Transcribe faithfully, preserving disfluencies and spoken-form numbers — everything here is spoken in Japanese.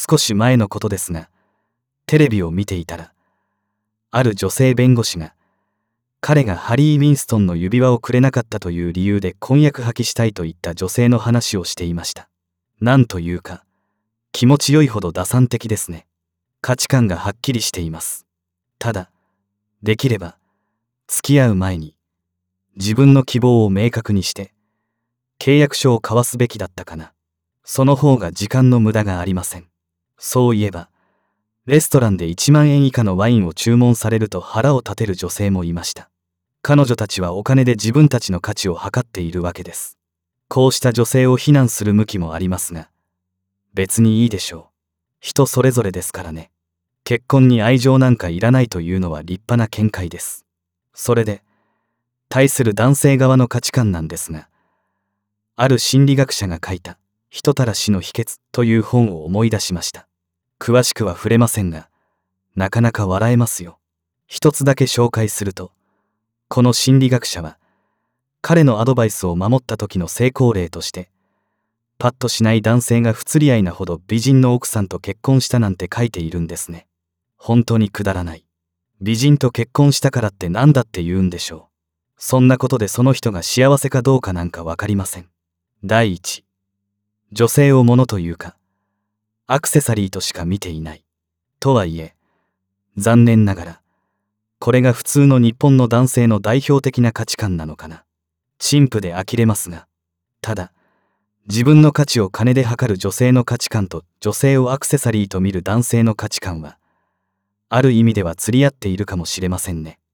少し前のことですが、テレビを見ていたら、ある女性弁護士が、彼がハリー・ウィンストンの指輪をくれなかったという理由で婚約破棄したいといった女性の話をしていました。なんというか、気持ちよいほど打算的ですね。価値観がはっきりしています。ただ、できれば、付き合う前に、自分の希望を明確にして、契約書を交わすべきだったかな。その方が時間の無駄がありません。そういえば、レストランでいちまんえん以下のワインを注文されると腹を立てる女性もいました。彼女たちはお金で自分たちの価値を測っているわけです。こうした女性を非難する向きもありますが、別にいいでしょう。人それぞれですからね。結婚に愛情なんかいらないというのは立派な見解です。それで、対する男性側の価値観なんですが、ある心理学者が書いた人たらしの秘訣という本を思い出しました。詳しくは触れませんが、なかなか笑えますよ。一つだけ紹介すると、この心理学者は、彼のアドバイスを守った時の成功例として、パッとしない男性が不釣り合いなほど美人の奥さんと結婚したなんて書いているんですね。本当にくだらない。美人と結婚したからって何だって言うんでしょう。そんなことでその人が幸せかどうかなんかわかりません。だいいち、女性を物というか、アクセサリーとしか見ていない。とはいえ、残念ながら、これが普通の日本の男性の代表的な価値観なのかな。陳腐で呆れますが、ただ、自分の価値を金で測る女性の価値観と女性をアクセサリーと見る男性の価値観は、ある意味では釣り合っているかもしれませんね。